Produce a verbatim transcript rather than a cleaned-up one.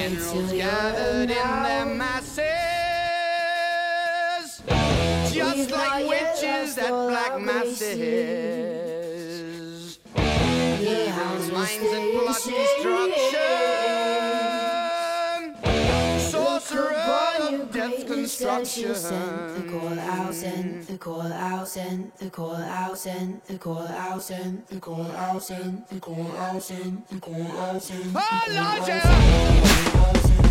generals gathered in their masses, just like witches at black masses. Evil minds and plot destruction, sorcerer of death construction. Send the call out, send the call out, send the call out, send the call out, send the call out, send the call out, send the call out, send the call out, send the call out, send